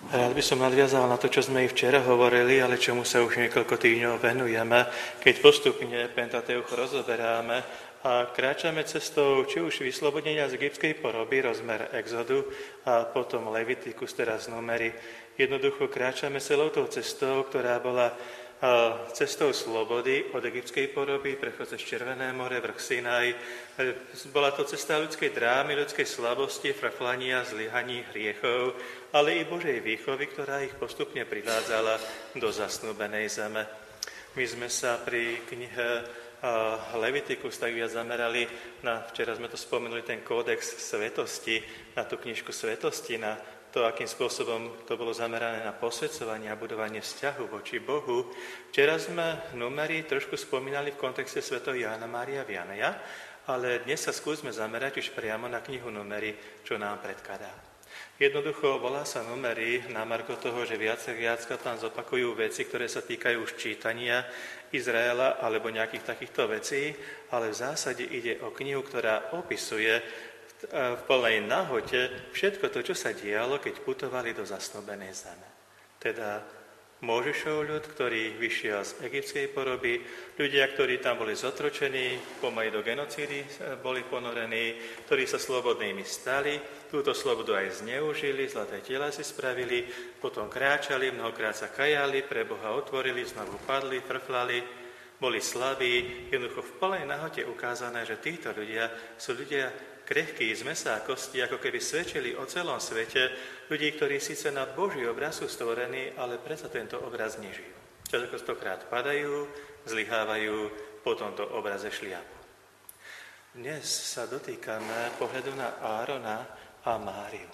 Rád by som nadviazal na to, čo sme i včera hovorili, ale čomu sa už niekoľko týždňov venujeme, keď postupne Pentateuch rozoberáme a kráčame cestou či už vyslobodenia z egyptskej poroby, rozmer Exodu a potom Levitikus, teraz Númery. Jednoducho kráčame celou tou cestou, ktorá bola cestou slobody od egyptskej poroby, prechod cez Červené more, vrch Sinaj. Bola to cesta ľudskej drámy, ľudskej slabosti, fraflania, zlyhaní, hriechov, ale i Božej výchovy, ktorá ich postupne privádzala do zasnúbenej zeme. My sme sa pri knihe Levitikus tak viac zamerali na, včera sme to spomenuli, ten kódex svetosti, na tú knižku svetosti, na to, akým spôsobom to bolo zamerané na posväcovanie a budovanie vzťahu voči Bohu. Včera sme Númery trošku spomínali v kontexte svätého Jána Mária Vianeja, ale dnes sa skúsme zamerať už priamo na knihu Númery, čo nám predkladá. Jednoducho volá sa Númery na margo toho, že viackrát tam zopakujú veci, ktoré sa týkajú už čítania Izraela alebo nejakých takýchto vecí, ale v zásade ide o knihu, ktorá opisuje v plnej nahote všetko to, čo sa dialo, keď putovali do zasnúbenej zeme. Teda Mojžišov ľud, ktorý vyšiel z egyptskej poroby, ľudia, ktorí tam boli zotročení, pomaly do genocídy boli ponorení, ktorí sa slobodnými stali, túto slobodu aj zneužili, zlaté tela si spravili, potom kráčali, mnohokrát sa kajali, pre Boha otvorili, znovu padli, frflali, boli slabí. Jednoducho v plnej nahote ukázané, že títo ľudia sú ľudia krehkí z mesa a kosti, ako keby svedčili o celom svete, ľudí, ktorí síce na Boží obraz sú stvorení, ale predsa tento obraz nežijú. Častokrát padajú, zlyhávajú, po tomto obraze šliapu. Dnes sa dotýkame pohľadu na Árona a Máriu.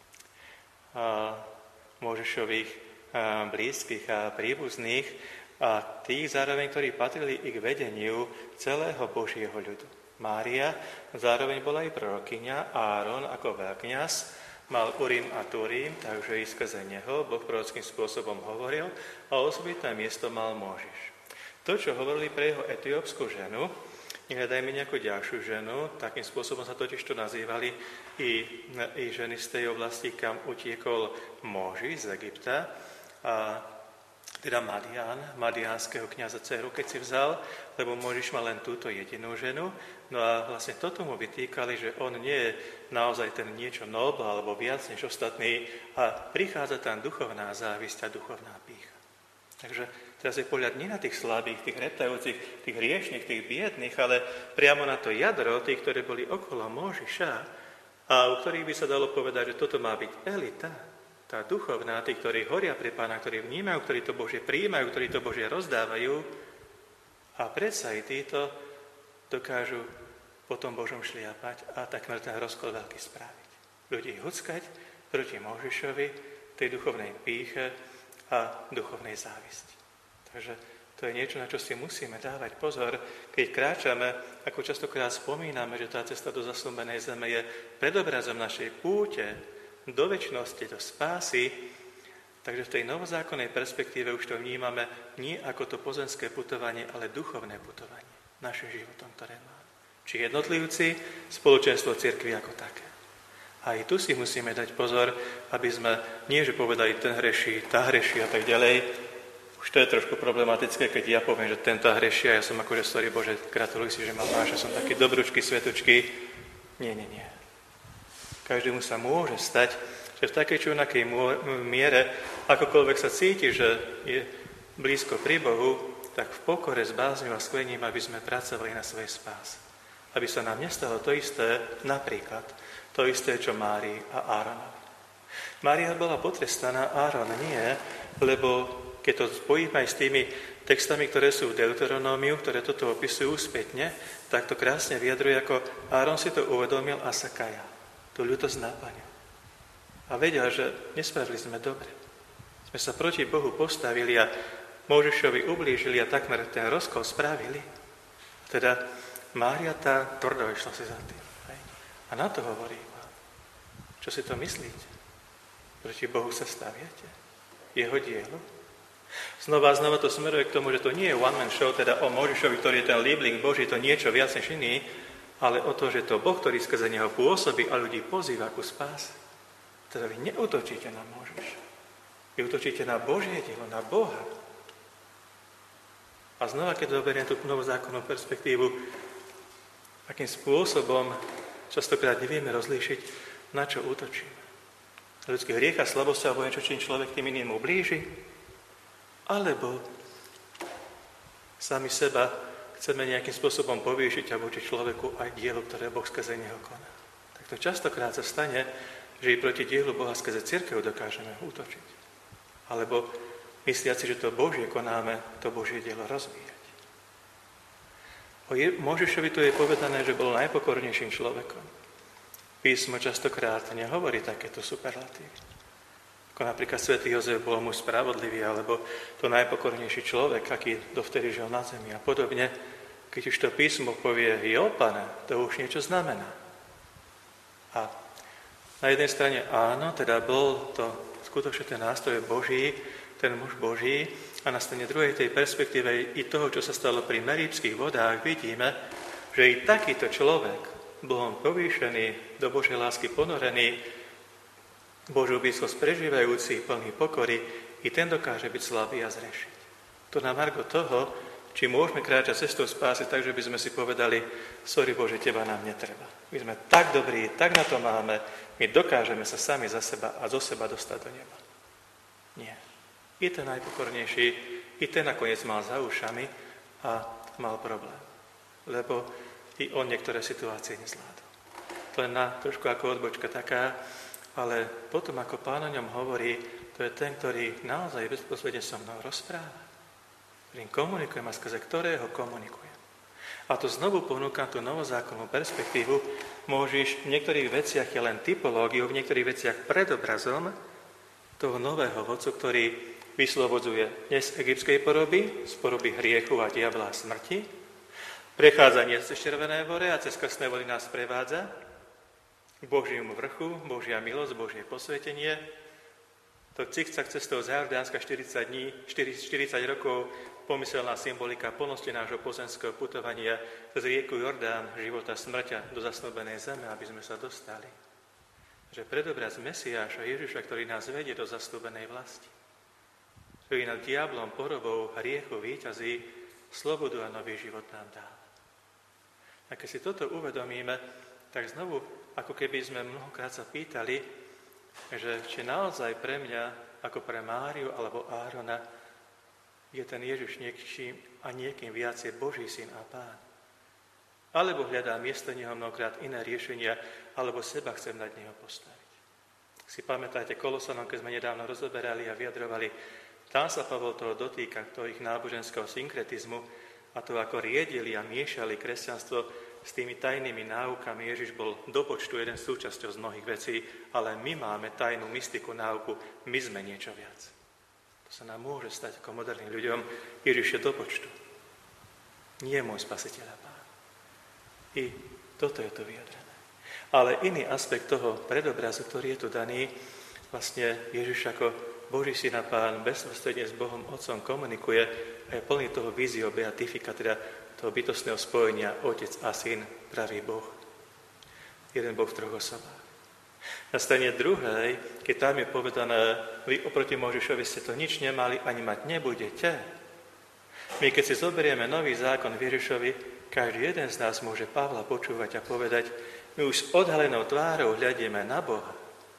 Mojžišových blízkych a príbuzných a tých zároveň, ktorí patrili i k vedeniu celého Božieho ľudu. Mária zároveň bola aj prorokyňa, Áron ako veľkňaz mal Urim a Turim, takže i skrze neho Boh prorockým spôsobom hovoril a osobitné miesto mal Mojžiš. To, čo hovorili pre jeho etiópsku ženu, nehľadajme nejakú ďalšiu ženu, takým spôsobom sa totiž to nazývali i ženy z tej oblasti, kam utiekol Mojžiš z Egypta, a teda madiánskeho kňaza dceru, keď si vzal, lebo Mojžiš mal len túto jedinú ženu. No a vlastne toto mu vytýkali, že on nie je naozaj ten niečo nobl alebo viac než ostatný a prichádza tam duchovná závisť a duchovná pýcha. Takže teraz je pohľad nie na tých slabých, tých reptajúcich, tých hriešných, tých biedných, ale priamo na to jadro, tých, ktorí boli okolo Mojžiša a u ktorých by sa dalo povedať, že toto má byť elita, tá duchovná, tí, ktorí horia pre Pána, ktorí vnímajú, ktorí to Božie prijímajú, ktorí to Božie rozdávajú. A predsa aj títo dokážu potom Božom šliapať a takmer ten rozkol veľký spraviť. Ľudí huckať proti Mojžišovi, tej duchovnej pýche a duchovnej závisti. Takže to je niečo, na čo si musíme dávať pozor, keď kráčame, ako častokrát spomíname, že tá cesta do zasľúbenej zeme je predobrazom našej púte, do večnosti, do spásy, takže v tej novozákonnej perspektíve už to vnímame nie ako to pozemské putovanie, ale duchovné putovanie našim životom, ktoré máme. Či jednotlivci, spoločenstvo cirkvi ako také. A aj tu si musíme dať pozor, aby sme nie, že povedali ten hreší, tá hreší a tak ďalej. Už to je trošku problematické, keď ja poviem, že tento hreší a ja som akože, sorry Bože, gratuluj si, že ma máš, že som taký dobručký, svetučký. Nie. Každému sa môže stať, že v takej či onakej miere, akokoľvek sa cíti, že je blízko pri Bohu, tak v pokore s bázňou a sklením, aby sme pracovali na svojej spáse. Aby sa nám nestalo to isté, napríklad, to isté, čo Márii a Áronovi. Mária bola potrestaná, Áron nie, lebo keď to spojíme aj s tými textami, ktoré sú v Deuteronómiu, ktoré toto opisujú spätne, tak to krásne vyjadruje, ako Áron si to uvedomil a sa kajal. Tú ľutosť naplňal. A vedel, že nespravili sme dobre. Sme sa proti Bohu postavili a Mojžišovi ublížili a takmer ten rozkol spravili. Teda Mária tá tvrdo išla si za tým. Hej? A na to hovorí vám. Čo si to myslíte? Proti Bohu sa staviate? Jeho dielo? Znova to smeruje k tomu, že to nie je one-man show, teda o Mojžišovi, ktorý je ten líbling Boží, to niečo viac než iný, ale o to, že to Boh, ktorý skrze neho pôsobí a ľudí pozýva ku spáse. Teda vy neútočíte na Mojžiša. Vy útočíte na Božie dielo, na Boha. A znova, keď zoberiem tú novozákonnú perspektívu, akým spôsobom častokrát nevieme rozlíšiť, na čo útočíme. Na ľudský hriech a slabosť alebo niečo, čím človek tým iným ublíži? Alebo sami seba chceme nejakým spôsobom povýšiť a voči človeku aj dielu, ktoré Boh skrze neho koná. Tak to častokrát sa stane, že i proti dielu Boha skrze cirkev dokážeme útočiť. Alebo mysliaci, že to Božie konáme, to Božie dielo rozvíjať. O Mojžišovi tu je povedané, že bol najpokornejším človekom. Písmo častokrát nehovorí takéto superlatívy. Ako napríklad svätý Jozef bol muž spravodlivý, alebo to najpokornejší človek, aký dovtedy žil na zemi a podobne. Keď už to písmo povie Pane, to už niečo znamená. A na jednej strane áno, teda bol to skutočne ten nástroj Boží, ten muž Boží, a na strane druhej tej perspektíve i toho, čo sa stalo pri Meríbskych vodách, vidíme, že i takýto človek, Bohom povýšený, do Božej lásky ponorený, Božiu blízkosť prežívajúci, plný pokory, i ten dokáže byť slabý a zrešiť. To na margo toho, či môžeme kráčať cestou spásy tak, že by sme si povedali, sorry Bože, teba nám netreba. My sme tak dobrí, tak na to máme, my dokážeme sa sami za seba a zo seba dostať do neba. Nie. I ten najpokornejší, i ten nakoniec mal za ušami a mal problém. Lebo i on niektoré situácie nezvládol. To je na trošku ako odbočka taká, ale potom, ako Pán o ňom hovorí, to je ten, ktorý naozaj bezposledne so mnou rozpráva. Ktorým komunikujem a skrze ktorého komunikujem. A to znovu ponúkam tú novozákonnú perspektívu. Môžeš v niektorých veciach je len typológiou, v niektorých veciach predobrazom toho nového vodcu, ktorý vyslobodzuje dnes egyptskej poroby, z poroby hriechu a diabla a smrti. Prechádzanie cez Červené more a cez krstné vody nás prevádza k Božiemu vrchu, Božia milosť, Božie posvetenie. To cikcak cestou z Jordánska 40 rokov, pomyselná symbolika plnosti nášho pozemského putovania cez rieku Jordán, života, smrťa do zasnúbenej zeme, aby sme sa dostali. Že predobraz Mesiáša Ježiša, ktorý nás vedie do zasnúbenej vlasti. Ktorý nad diablom, porobou, hriechu víťazí, slobodu a nový život nám dá. A keď si toto uvedomíme, tak znovu, ako keby sme mnohokrát sa pýtali, že či naozaj pre mňa, ako pre Máriu alebo Árona, je ten Ježiš niekým a niekým viac je Boží syn a Pán. Alebo hľadá miesto neho mnohokrát iné riešenia, alebo seba chcem nad neho postaviť. Si pamätáte Kolosanom, keď sme nedávno rozoberali a vyjadrovali, tam sa Pavol toho dotýka, toho ich náboženského synkretizmu a to, ako riedili a miešali kresťanstvo s tými tajnými náukami. Ježiš bol do počtu jeden súčasťou z mnohých vecí, ale my máme tajnú mystiku, náuku, my sme niečo viac. To sa nám môže stať ako moderným ľuďom. Ježiš je do počtu. Nie je môj spasiteľ a Pán. I toto je to vyjadrené. Ale iný aspekt toho predobrazu, ktorý je tu daný, vlastne Ježiš ako Boží syn a Pán bezprostredne s Bohom Otcom komunikuje a je plný toho vízio beatifika, teda toho bytostného spojenia Otec a Syn, pravý Boh. Jeden Boh v troch osobách. Na strane druhej, keď tam je povedané, vy oproti Mojžišovi ste to nič nemali, ani mať nebudete. My keď si zoberieme nový zákon v Ježišovi, každý jeden z nás môže Pavla počúvať a povedať, my už s odhalenou tvárou hľadieme na Boha.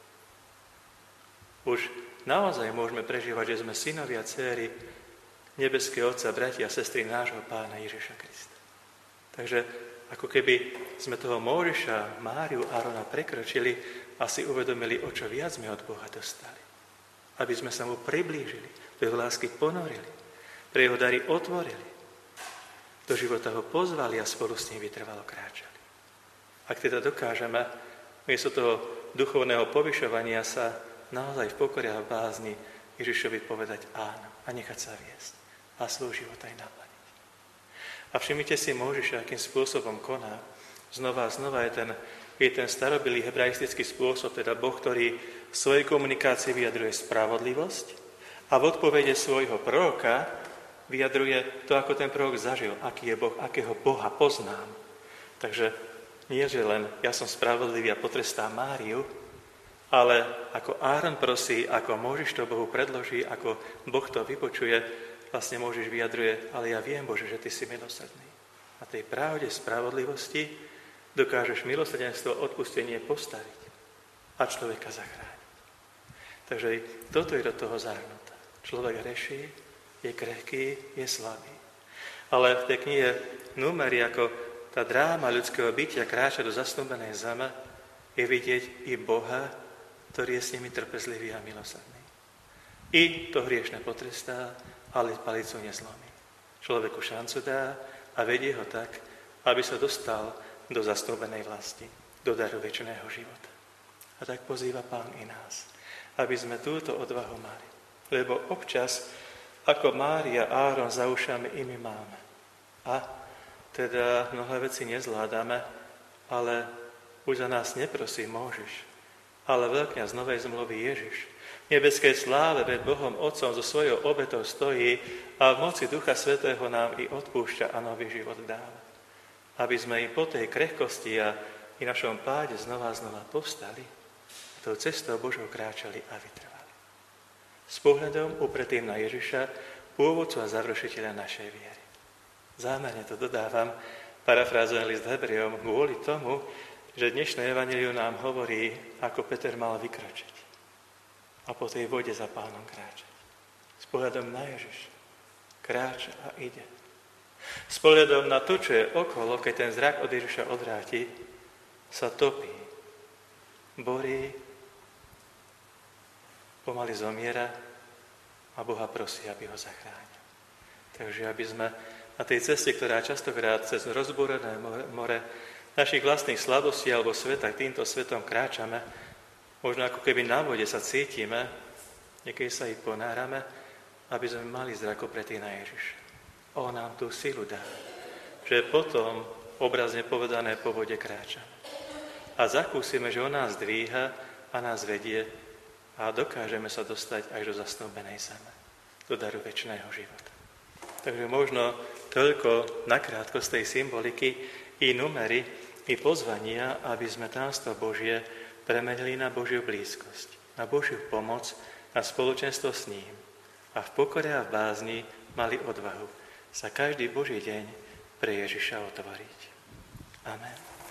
Už naozaj môžeme prežívať, že sme synovia a dcéry nebeského Otca, bratia a sestry nášho Pána Ježiša Krista. Takže ako keby sme toho Mojžiša, Máriu, Árona prekročili a si uvedomili, o čo viac sme od Boha dostali. Aby sme sa mu priblížili, do jeho lásky ponorili, pre jeho dary otvorili, do života ho pozvali a spolu s ním vytrvalo kráčali. Ak teda dokážeme miesto toho duchovného povyšovania sa naozaj v pokore a v bázni Ježišovi povedať áno a nechať sa viesť a svoj život aj naplniť. A všimnite si Mojžiša, akým spôsobom koná. Znova a znova je ten starobilý hebraistický spôsob, teda Boh, ktorý v svojej komunikácii vyjadruje spravodlivosť a v odpovede svojho proroka vyjadruje to, ako ten prorok zažil, aký je Boh, akého Boha poznám. Takže nie, že len ja som spravodlivý a potrestám Máriu, Ale ako Áron prosí, ako Mojžiš to Bohu predloží, ako Boh to vypočuje, vlastne Mojžiš vyjadruje, ale ja viem, Bože, že Ty si milosrdný. Na tej pravde spravodlivosti dokážeš milosrdenstvo, odpustenie postaviť a človeka zachrániť. Takže toto je do toho zahrnuté. Človek hreší, je krehký, je slabý. Ale v tej knihe Númeri, ako tá dráma ľudského bytia kráča do zasnúbenej zeme, je vidieť i Boha, ktorý je s nimi trpezlivý a milosrdný. I to hriešne potrestá, ale palicu nezlomí. Človeku šancu dá a vedie ho tak, aby sa dostal do zasnúbenej vlasti, do daru večného života. A tak pozýva Pán i nás, aby sme túto odvahu mali. Lebo občas, ako Mária, Áron za ušami, i my máme. A teda mnohé veci nezvládame, ale už za nás neprosí Mojžiš, ale veľkňaz novej zmluvy Ježiš. V nebeskej sláve pred Bohom Otcom so svojou obetou stojí a v moci Ducha Svätého nám i odpúšťa a nový život dáva. Aby sme i po tej krehkosti a i našom páde znova povstali a tou cestou Božou kráčali a vytrvali. S pohľadom upretým na Ježiša, pôvodcu a završiteľa našej viery. Zámerne to dodávam, parafrázujem list Hebrejom, kvôli tomu, že dnešné evanjelium nám hovorí, ako Peter mal vykročiť a po tej vode za Pánom kráčať. S pohľadom na Ježiša kráča a ide. S pohľadom na to, čo je okolo, keď ten zrak od Ježiša odvráti, sa topí, borí, pomaly zomiera a Boha prosí, aby ho zachránil. Takže aby sme na tej ceste, ktorá častokrát cez rozbúrené more našich vlastných slabostí alebo sveta, týmto svetom kráčame, možno ako keby na vode sa cítime, niekedy sa i ponárame, aby sme mali zrak opretý na Ježiša. On nám tú silu dá, že potom, obrazne povedané, po vode kráčame. A zakúsime, že on nás dvíha a nás vedie a dokážeme sa dostať až do zasnúbenej zeme, do daru večného života. Takže možno toľko nakrátko z tej symboliky i Númeri, i pozvania, aby sme tajomstvo Božie premenili na Božiu blízkosť, na Božiu pomoc, na spoločenstvo s ním a v pokore a v bázni mali odvahu sa každý Boží deň pre Ježiša otvoriť. Amen.